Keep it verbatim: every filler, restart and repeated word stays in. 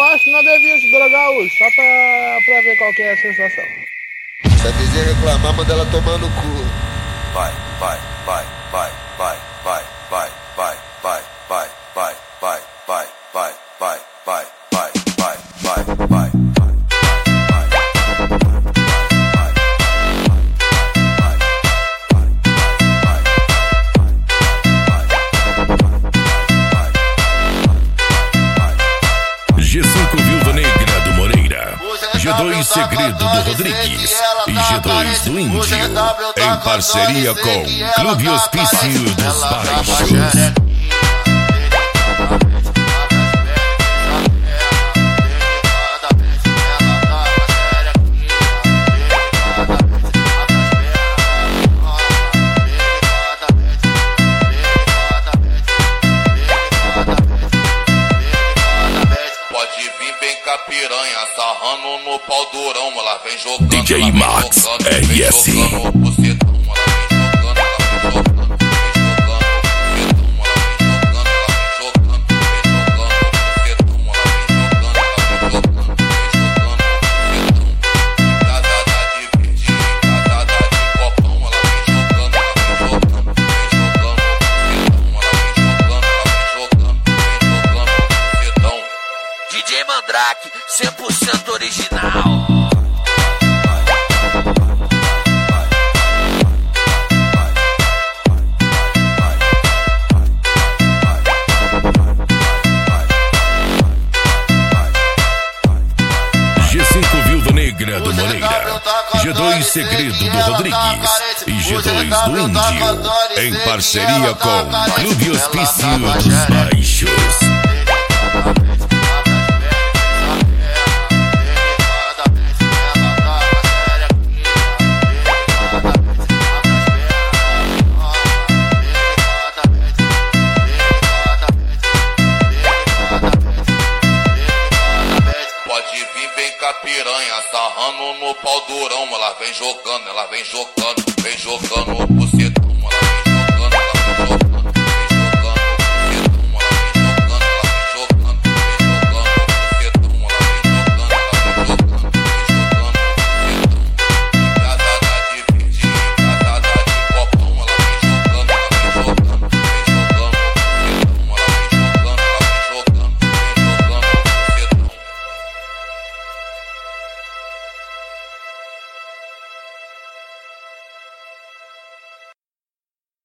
acho que não devia se drogar hoje, só pra, pra ver qual que é a sensação. Se a vizinha reclamar, manda ela tomar no cu. Vai, vai, vai, vai, vai, vai, vai, vai, vai, vai, vai, vai, vai, vai, vai, vai, vai, vai, vai, vai. G cinco Viúva Negra do Moreira, G dois Segredo do Rodrigues e G dois do Índio, em parceria com Clube Hospício dos Baixos. Piranha sarrando no pau durão, ela vem jogando. D J Max R S. D J Mandrake, cem por cento original. G cinco Viúva Negra do Moreira, G dois Segredo do Rodrigues e G dois do Índio, em parceria com Clube Hospício dos Baixos. Piranha sarrando no pau durão, ela vem jogando, ela vem jogando, vem jogando por cima.